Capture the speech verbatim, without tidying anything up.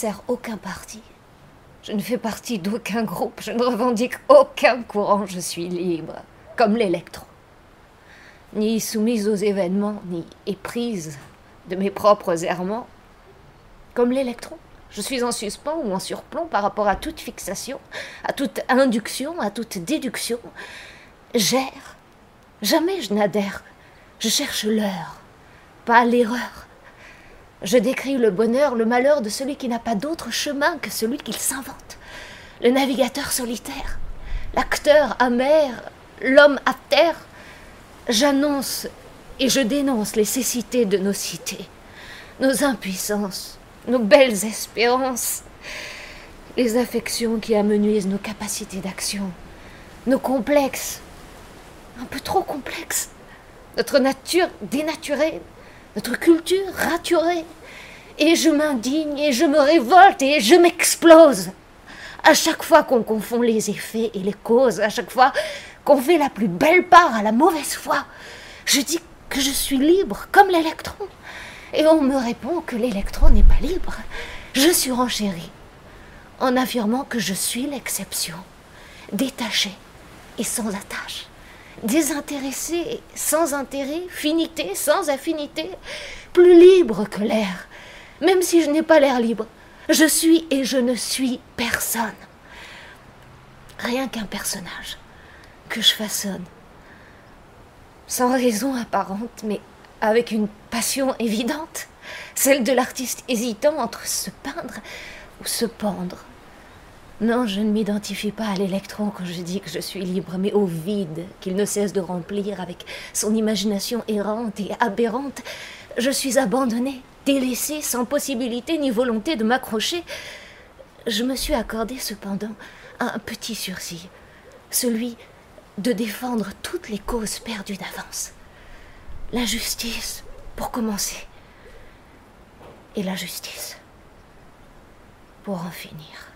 sers aucun parti. Je ne fais partie d'aucun groupe, je ne revendique aucun courant, je suis libre, comme l'électron. Ni soumise aux événements, ni éprise de mes propres errements. Comme l'électron, je suis en suspens ou en surplomb par rapport à toute fixation, à toute induction, à toute déduction. J'erre, jamais je n'adhère, je cherche l'heure, pas l'erreur. Je décris le bonheur, le malheur de celui qui n'a pas d'autre chemin que celui qu'il s'invente. Le navigateur solitaire, l'acteur amer, l'homme à terre. J'annonce et je dénonce les cécités de nos cités, nos impuissances, nos belles espérances, les affections qui amenuisent nos capacités d'action, nos complexes, un peu trop complexes, notre nature dénaturée, notre culture raturée. Et je m'indigne, et je me révolte, et je m'explose. À chaque fois qu'on confond les effets et les causes, à chaque fois qu'on fait la plus belle part à la mauvaise foi, je dis que je suis libre comme l'électron. Et on me répond que l'électron n'est pas libre. Je surenchéris en affirmant que je suis l'exception, détachée et sans attache, désintéressée sans intérêt, finité sans affinité, plus libre que l'air. Même si je n'ai pas l'air libre, je suis et je ne suis personne. Rien qu'un personnage que je façonne, sans raison apparente, mais avec une passion évidente, celle de l'artiste hésitant entre se peindre ou se pendre. Non, je ne m'identifie pas à l'électron quand je dis que je suis libre, mais au vide qu'il ne cesse de remplir avec son imagination errante et aberrante. Je suis abandonnée, délaissée, sans possibilité ni volonté de m'accrocher. Je me suis accordé cependant un petit sursis, celui de défendre toutes les causes perdues d'avance. La justice, pour commencer, et la justice, pour en finir.